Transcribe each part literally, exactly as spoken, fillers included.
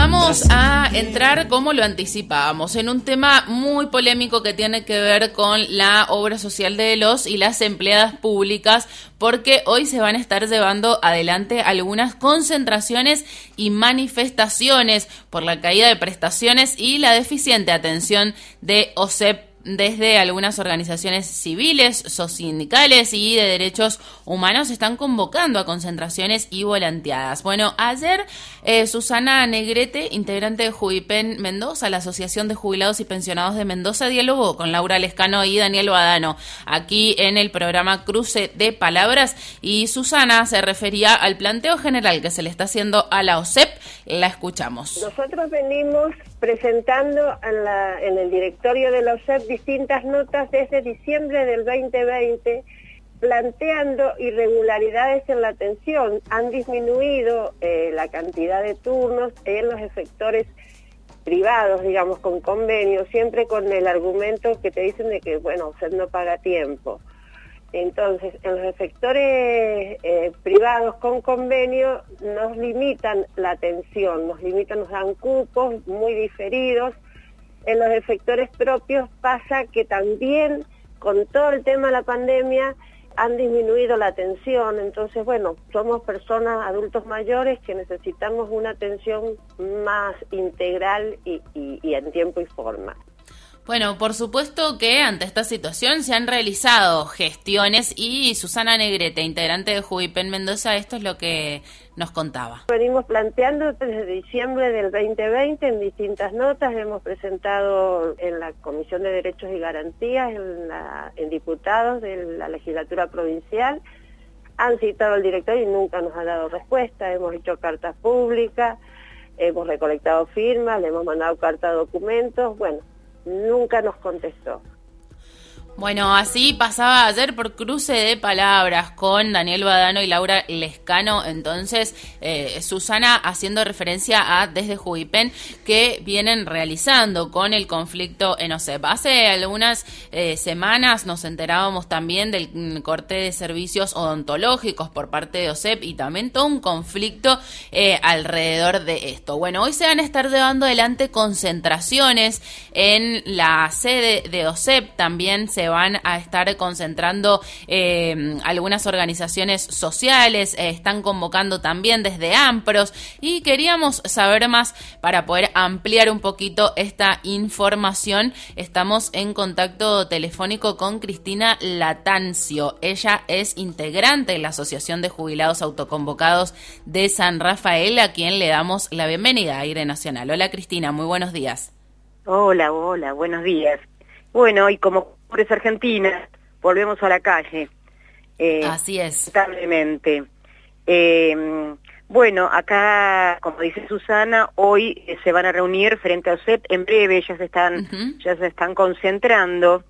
Vamos a entrar, como lo anticipábamos, en un tema muy polémico que tiene que ver con la obra social de los y las empleadas públicas, porque hoy se van a estar llevando adelante algunas concentraciones y manifestaciones por la caída de prestaciones y la deficiente atención de O S E P desde algunas organizaciones civiles, sociosindicales y de derechos humanos están convocando a concentraciones y volanteadas. Bueno, ayer eh, Susana Negrete, integrante de Jubipen Mendoza, la Asociación de Jubilados y Pensionados de Mendoza, dialogó con Laura Lescano y Daniel Badano aquí en el programa Cruce de Palabras, y Susana se refería al planteo general que se le está haciendo a la O S E P. La escuchamos. Nosotros venimos presentando en, la, en el directorio de la O S E P distintas notas desde diciembre del veinte veinte, planteando irregularidades en la atención. Han disminuido eh, la cantidad de turnos en los efectores privados, digamos, con convenio, siempre con el argumento que te dicen de que, bueno, O S E P no paga tiempo. Entonces, en los efectores eh, privados con convenio nos limitan la atención, nos limitan, nos dan cupos muy diferidos. En los efectores propios pasa que también con todo el tema de la pandemia han disminuido la atención. Entonces, bueno, somos personas, adultos mayores, que necesitamos una atención más integral y, y, y en tiempo y forma. Bueno, por supuesto que ante esta situación se han realizado gestiones y Susana Negrete, integrante de Jubipen Mendoza, esto es lo que nos contaba. Venimos planteando desde diciembre del veinte veinte en distintas notas, hemos presentado en la Comisión de Derechos y Garantías, en, la, en diputados de la legislatura provincial, han citado al director y nunca nos ha dado respuesta, hemos hecho cartas públicas, hemos recolectado firmas, le hemos mandado carta de documentos, bueno, nunca nos contestó. Bueno, así pasaba ayer por Cruce de Palabras con Daniel Badano y Laura Lescano. Entonces, eh, Susana haciendo referencia a desde Jubipen que vienen realizando con el conflicto en O S E P. Hace algunas eh, semanas nos enterábamos también del corte de servicios odontológicos por parte de O S E P y también todo un conflicto eh, alrededor de esto. Bueno, hoy se van a estar llevando adelante concentraciones en la sede de O S E P. También se van a estar concentrando eh, algunas organizaciones sociales, eh, están convocando también desde AMPROS, y queríamos saber más para poder ampliar un poquito esta información. Estamos en contacto telefónico con Cristina Latancio. Ella es integrante de la Asociación de Jubilados Autoconvocados de San Rafael, a quien le damos la bienvenida a Aire Nacional. Hola Cristina, muy buenos días. Hola, hola, buenos días. Bueno, y como pobres argentinas, volvemos a la calle. Eh, Así es. Lamentablemente. Eh, bueno, acá, como dice Susana, hoy eh, se van a reunir frente a O S E P, en breve ya se están, uh-huh. ya se están concentrando.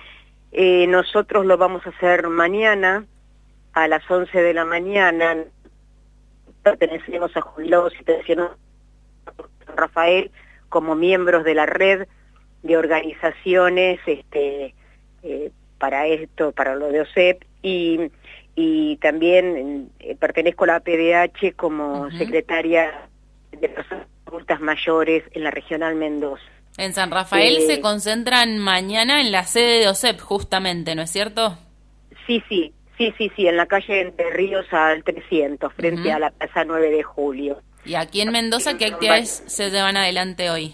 Eh, nosotros lo vamos a hacer mañana, a las once de la mañana. Pertenecemos a Jubilados y Pensionados de San Rafael como miembros de la red de organizaciones este eh, para esto, para lo de O S E P, y, y también eh, pertenezco a la P D H como uh-huh. secretaria de personas adultas mayores en la Regional Mendoza. En San Rafael eh, se concentran mañana en la sede de O S E P justamente, ¿no es cierto? Sí, sí, sí, sí, sí, en la calle Entre Ríos al trescientos, frente uh-huh. a la Plaza nueve de julio. ¿Y aquí en Mendoza qué actividades se llevan adelante hoy?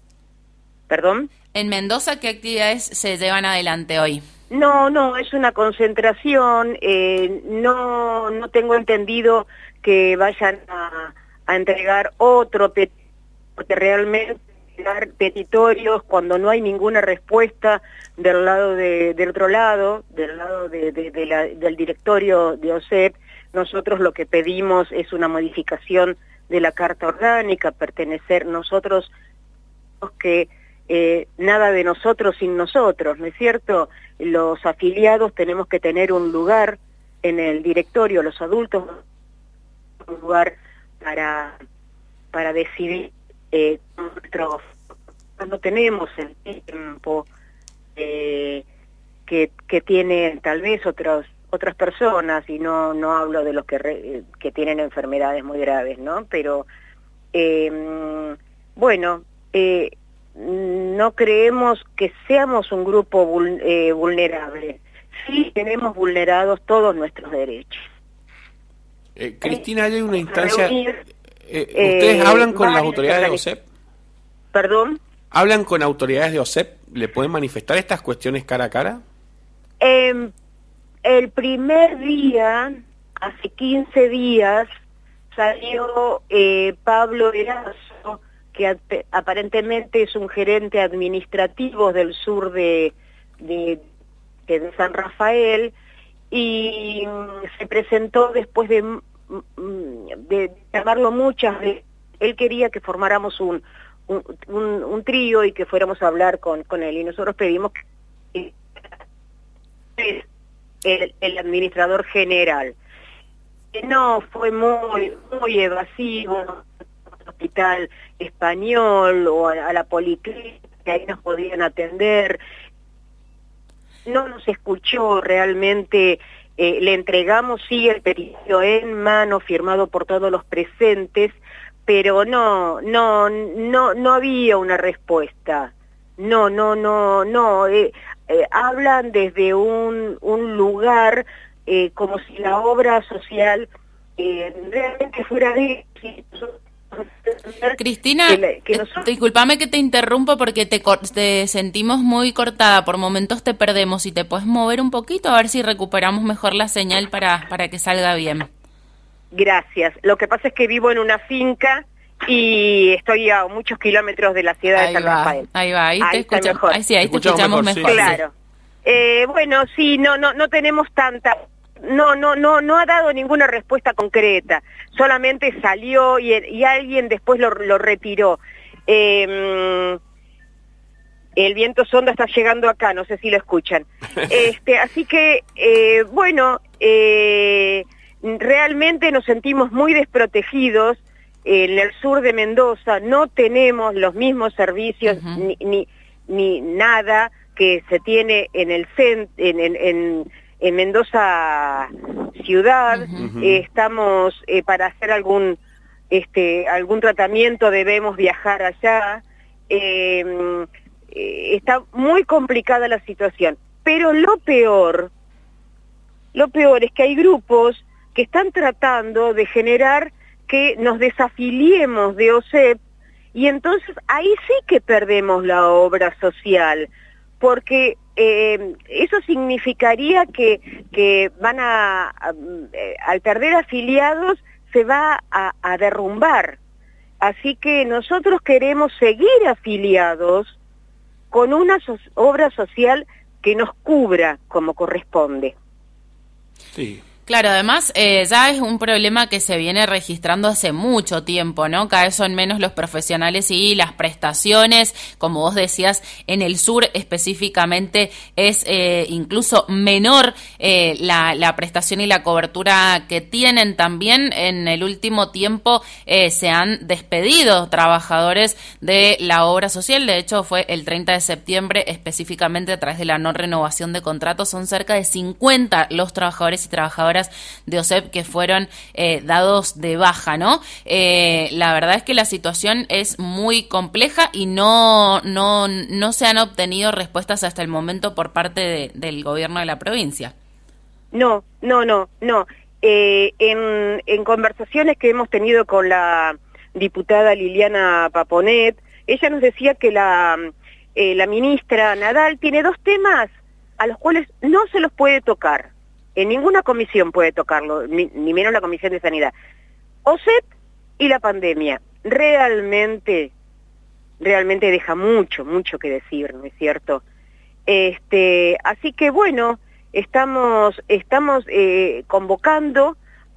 ¿Perdón? En Mendoza, ¿qué actividades se llevan adelante hoy? No, no, es una concentración, eh, no, no tengo entendido que vayan a, a entregar otro petitorio, porque realmente dar petitorios cuando no hay ninguna respuesta del lado de, del otro lado, del lado de, de, de la, del directorio de O S E P, nosotros lo que pedimos es una modificación de la Carta Orgánica, pertenecer nosotros que Eh, nada de nosotros sin nosotros, ¿no es cierto? Los afiliados tenemos que tener un lugar en el directorio, los adultos, un lugar para, para decidir. Eh, nuestro, no tenemos el tiempo eh, que, que tienen tal vez otros, otras personas, y no, no hablo de los que, re, que tienen enfermedades muy graves, ¿no? Pero... Eh, bueno, eh, no creemos que seamos un grupo vul, eh, vulnerable. Sí tenemos vulnerados todos nuestros derechos. Eh, Cristina, hay una instancia... Reunir, eh, ¿Ustedes eh, hablan con las varias autoridades de organiz- OSEP? ¿Perdón? ¿Hablan con autoridades de OSEP? ¿Le pueden manifestar estas cuestiones cara a cara? Eh, el primer día, hace quince días, salió eh, Pablo Erazo, que ap- aparentemente es un gerente administrativo del sur de, de, de San Rafael, y mm, se presentó después de, mm, de llamarlo muchas veces. Él quería que formáramos un, un, un, un trío y que fuéramos a hablar con, con él, y nosotros pedimos que el, el administrador general. No, fue muy, muy evasivo, al hospital español o a, a la policlínica, que ahí nos podían atender. No nos escuchó realmente, eh, le entregamos sí el pedido en mano, firmado por todos los presentes, pero no, no, no, no había una respuesta. No, no, no, no. Eh, eh, hablan desde un, un lugar eh, como si la obra social eh, realmente fuera de... Cristina, que la, que nosotros... discúlpame que te interrumpo porque te, te sentimos muy cortada, por momentos te perdemos, y te puedes mover un poquito a ver si recuperamos mejor la señal para, para que salga bien. Gracias. Lo que pasa es que vivo en una finca y estoy a muchos kilómetros de la ciudad Ahí de San va, Rafael. ahí va, ahí, Ahí te está escuchamos. mejor. Ahí sí, ahí te Escuchamos escuchamos mejor, sí. mejor. Claro. Sí. Eh, bueno, sí, no, no, no tenemos tanta, no, no, no, no ha dado ninguna respuesta concreta. Solamente salió y, y alguien después lo, lo retiró. Eh, el viento sonda está llegando acá, no sé si lo escuchan. Este, así que, eh, bueno, eh, realmente nos sentimos muy desprotegidos. En el sur de Mendoza no tenemos los mismos servicios, uh-huh. ni, ni, ni nada que se tiene en el cent en, en, en, en Mendoza ciudad. Uh-huh. eh, estamos eh, para hacer algún este algún tratamiento debemos viajar allá. Eh, eh, está muy complicada la situación, pero lo peor lo peor es que hay grupos que están tratando de generar que nos desafiliemos de OSEP, y entonces ahí sí que perdemos la obra social, porque eh, eso significaría que, que van a, a, al perder afiliados, se va a, a derrumbar. Así que nosotros queremos seguir afiliados con una so- obra social que nos cubra como corresponde. Sí. Claro, además eh, ya es un problema que se viene registrando hace mucho tiempo, ¿no? Cada vez son menos los profesionales y las prestaciones, como vos decías, en el sur específicamente es eh, incluso menor eh, la, la prestación y la cobertura que tienen. También en el último tiempo eh, se han despedido trabajadores de la obra social. De hecho, fue el treinta de septiembre, específicamente a través de la no renovación de contratos. Son cerca de cincuenta los trabajadores y trabajadoras de OSEP que fueron eh, dados de baja, ¿no? Eh, la verdad es que la situación es muy compleja y no, no, no se han obtenido respuestas hasta el momento por parte de, del gobierno de la provincia. No, no, no, no. Eh, en, en conversaciones que hemos tenido con la diputada Liliana Paponet, ella nos decía que la, eh, la ministra Nadal tiene dos temas a los cuales no se los puede tocar. En ninguna comisión puede tocarlo, ni, ni menos la Comisión de Sanidad. OSEP y la pandemia. Realmente, realmente deja mucho, mucho que decir, ¿no es cierto? Este, así que bueno, estamos, estamos eh, convocando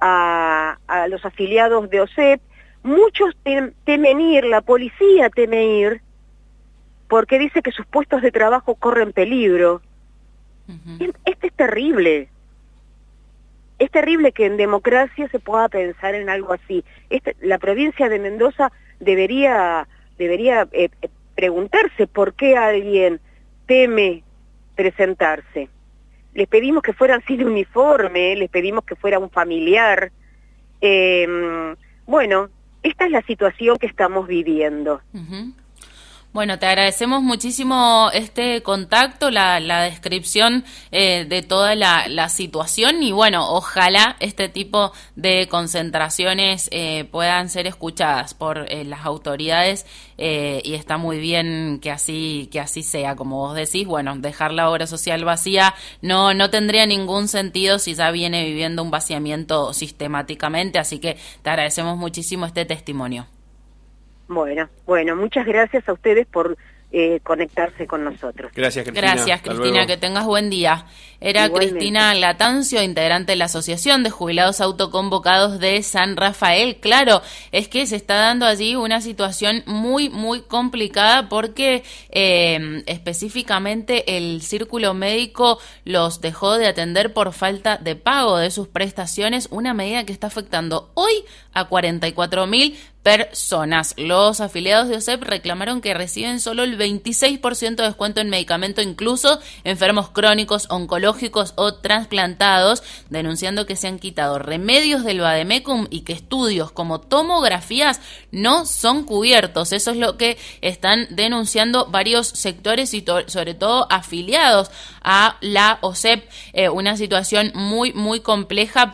a, a los afiliados de OSEP. Muchos tem, temen ir, la policía teme ir, porque dice que sus puestos de trabajo corren peligro. Uh-huh. Este es terrible. Es terrible que en democracia se pueda pensar en algo así. Este, la provincia de Mendoza debería, debería eh, preguntarse por qué alguien teme presentarse. Les pedimos que fueran sin uniforme, les pedimos que fuera un familiar. Eh, bueno, esta es la situación que estamos viviendo. Uh-huh. Bueno, te agradecemos muchísimo este contacto, la, la descripción eh, de toda la, la situación y bueno, ojalá este tipo de concentraciones eh, puedan ser escuchadas por eh, las autoridades eh, y está muy bien que así que así sea, como vos decís. Bueno, dejar la obra social vacía no no tendría ningún sentido si ya viene viviendo un vaciamiento sistemáticamente, así que te agradecemos muchísimo este testimonio. Bueno, bueno, muchas gracias a ustedes por eh, conectarse con nosotros. Gracias, Cristina. Gracias, Hasta Cristina, luego. que tengas buen día. Era Igualmente. Cristina Latancio, integrante de la Asociación de Jubilados Autoconvocados de San Rafael. Claro, es que se está dando allí una situación muy, muy complicada porque eh, específicamente el círculo médico los dejó de atender por falta de pago de sus prestaciones, una medida que está afectando hoy a cuarenta y cuatro mil personas. Los afiliados de O S E P reclamaron que reciben solo el veintiséis por ciento de descuento en medicamento, incluso enfermos crónicos, oncológicos o trasplantados, denunciando que se han quitado remedios del Vademecum y que estudios como tomografías no son cubiertos. Eso es lo que están denunciando varios sectores y to- sobre todo afiliados a la O S E P. Eh, una situación muy, muy compleja.